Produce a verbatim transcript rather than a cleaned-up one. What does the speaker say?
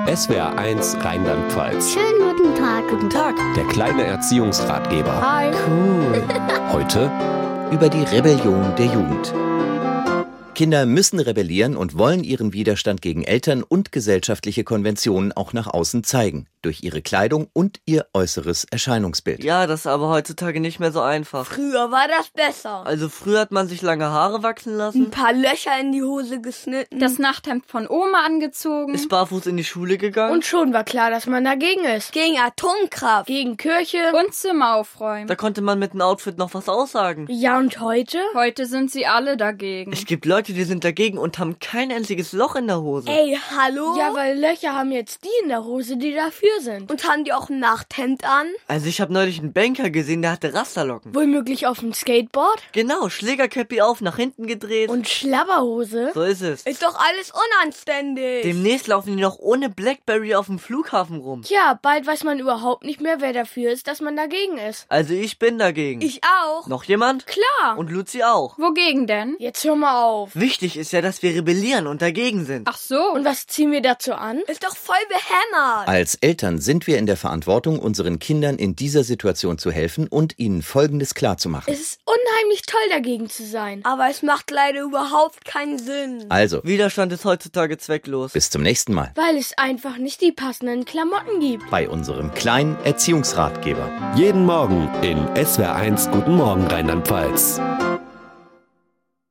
S W R eins Rheinland-Pfalz. Schönen guten Tag. Guten Tag. Der kleine Erziehungsratgeber. Hi. Cool. Heute über die Rebellion der Jugend. Kinder müssen rebellieren und wollen ihren Widerstand gegen Eltern und gesellschaftliche Konventionen auch nach außen zeigen. Durch ihre Kleidung und ihr äußeres Erscheinungsbild. Ja, das ist aber heutzutage nicht mehr so einfach. Früher war das besser. Also früher hat man sich lange Haare wachsen lassen. Ein paar Löcher in die Hose geschnitten. Das Nachthemd von Oma angezogen. Ist barfuß in die Schule gegangen. Und schon war klar, dass man dagegen ist. Gegen Atomkraft. Gegen Kirche. Und Zimmer aufräumen. Da konnte man mit einem Outfit noch was aussagen. Ja, und heute? Heute sind sie alle dagegen. Es gibt Leute, die sind dagegen und haben kein einziges Loch in der Hose. Ey, hallo? Ja, weil Löcher haben jetzt die in der Hose, die dafür sind. Und haben die auch ein Nachthemd an? Also ich habe neulich einen Banker gesehen, der hatte Rasterlocken. Womöglich auf dem Skateboard? Genau, Schlägerkäppi auf, nach hinten gedreht. Und Schlabberhose? So ist es. Ist doch alles unanständig. Demnächst laufen die noch ohne Blackberry auf dem Flughafen rum. Tja, bald weiß man überhaupt nicht mehr, wer dafür ist, dass man dagegen ist. Also ich bin dagegen. Ich auch. Noch jemand? Klar. Und Luzi auch. Wogegen denn? Jetzt hör mal auf. Wichtig ist ja, dass wir rebellieren und dagegen sind. Ach so. Und was ziehen wir dazu an? Ist doch voll behämmert. Als Eltern sind wir in der Verantwortung, unseren Kindern in dieser Situation zu helfen und ihnen Folgendes klarzumachen. Es ist unheimlich toll, dagegen zu sein. Aber es macht leider überhaupt keinen Sinn. Also, Widerstand ist heutzutage zwecklos. bis zum nächsten Mal. Weil es einfach nicht die passenden Klamotten gibt. Bei unserem kleinen Erziehungsratgeber. jeden Morgen in S W R eins Guten Morgen Rheinland-Pfalz.